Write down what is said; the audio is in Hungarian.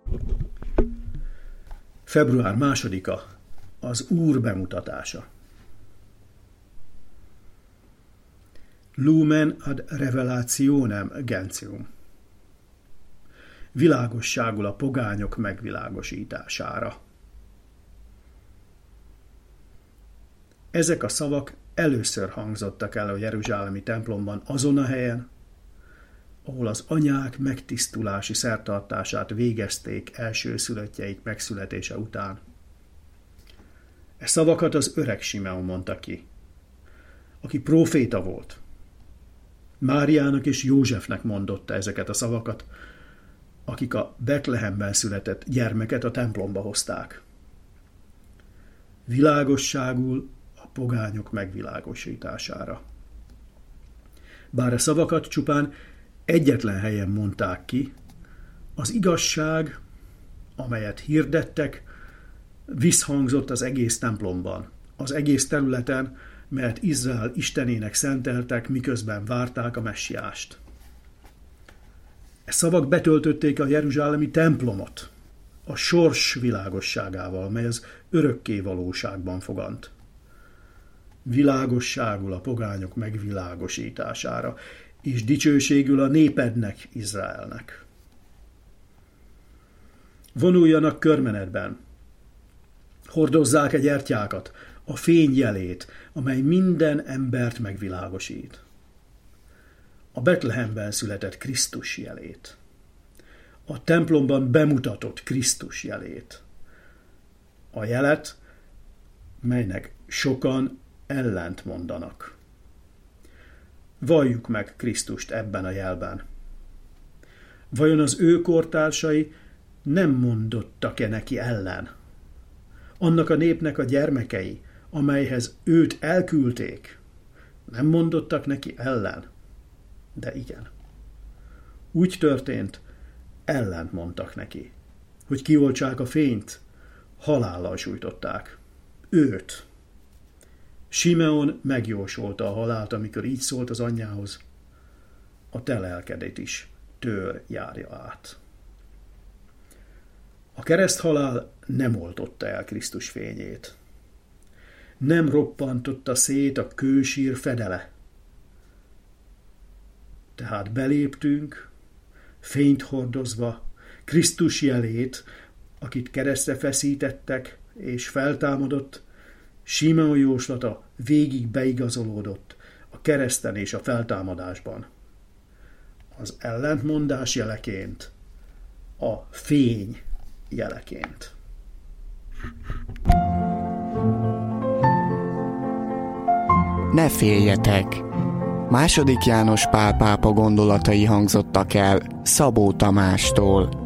Február 2-a, az Úr bemutatása. Lumen ad revelationem gentium. Világosságul a pogányok megvilágosítására. Ezek a szavak először hangzottak el a jeruzsálemi templomban azon a helyen, ahol az anyák megtisztulási szertartását végezték elsőszülöttjeik megszületése után. E szavakat az öreg Simeon mondta ki, aki próféta volt. Máriának és Józsefnek mondotta ezeket a szavakat, akik a Betlehemben született gyermeket a templomba hozták. Világosságul a pogányok megvilágosítására. Bár a szavakat csupán egyetlen helyen mondták ki, az igazság, amelyet hirdettek, visszhangzott az egész templomban, az egész területen, melyet Izrael istenének szenteltek, miközben várták a messiást. E szavak betöltötték a jeruzsálemi templomot a sors világosságával, mely az örökké valóságban fogant. Világosságul a pogányok megvilágosítására, és dicsőségül a népednek, Izraelnek. Vonuljanak körmenetben, hordozzák egy gyertyákat, a fény jelét, amely minden embert megvilágosít. A Betlehemben született Krisztus jelét. A templomban bemutatott Krisztus jelét. A jelet, melynek sokan ellent mondanak. Valljuk meg Krisztust ebben a jelben. Vajon az ő kortársai nem mondottak-e neki ellen? Annak a népnek a gyermekei, amelyhez őt elküldték, nem mondottak neki ellen? De igen. Úgy történt, ellent mondtak neki. Hogy kioltsák a fényt, halállal sújtották. Őt. Simeon megjósolta a halált, amikor így szólt az anyjához. A te lelkedet is tőr járja át. A kereszthalál nem oltotta el Krisztus fényét. Nem roppantotta szét a kősír fedele. Tehát beléptünk, fényt hordozva, Krisztus jelét, akit keresztre feszítettek és feltámadott, Simeon jóslata végig beigazolódott a kereszten és a feltámadásban. Az ellentmondás jeleként, a fény jeleként. Ne féljetek! II. János Pál pápa gondolatai hangzottak el Szabó Tamástól.